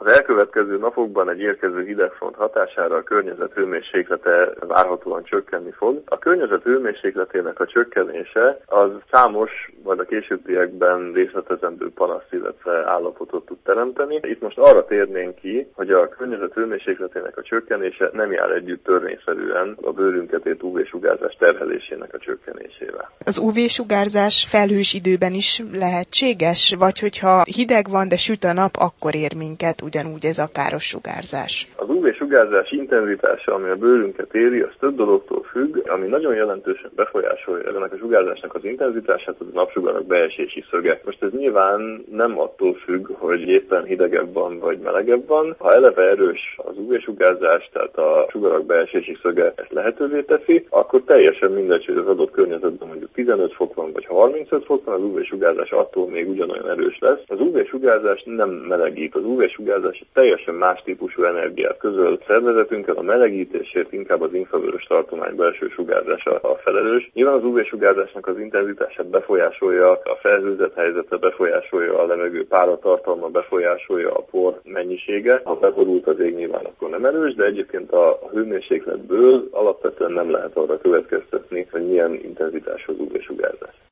Az elkövetkező napokban egy érkező hidegfront hatására a környezet hőmérséklete várhatóan csökkenni fog. A környezet hőmérsékletének a csökkenése az számos, majd a későbbiekben részletezendő panaszt, illetve állapotot tud teremteni. Itt most arra térnénk ki, hogy a környezet hőmérsékletének a csökkenése nem jár együtt törvényszerűen a bőrünket ért UV-sugárzás terhelésének a csökkenésével. Az UV-sugárzás felhős időben is lehetséges, vagy hogyha hideg van, de süt a nap, akkor ér minket ugyanúgy ez a káros sugárzás? Az UV-sugárzás intenzitása, ami a bőrünket éri, az több dologtól függ, ami nagyon jelentősen befolyásolja ennek a sugárzásnak az intenzitását, az a napsugarak beesési szöge. Most ez nyilván nem attól függ, hogy éppen hidegebb van vagy melegebb van. Ha eleve erős az UV-sugárzás, tehát a sugarak beesési szöge ezt lehetővé teszi, akkor teljesen mindegy, hogy az adott környezetben mondjuk 15 fok van vagy 35 fok van, az UV-sugárzás attól még ugyanolyan erős lesz. Az UV-sugárzás nem melegít, az UV-sugárzás teljesen más típusú energiát közöl szervezetünkkel, a melegítésért inkább az infravörös tartomány belső sugárzása a felelős. Nyilván az UV-sugárzásnak az intenzitását befolyásolja a felhőzet helyzete, befolyásolja a levegő páratartalma, befolyásolja a por mennyisége. Ha beborult az ég, nyilván akkor nem erős, de egyébként a hőmérsékletből alapvetően nem lehet arra következtetni, hogy milyen intenzitású az UV-sugárzás.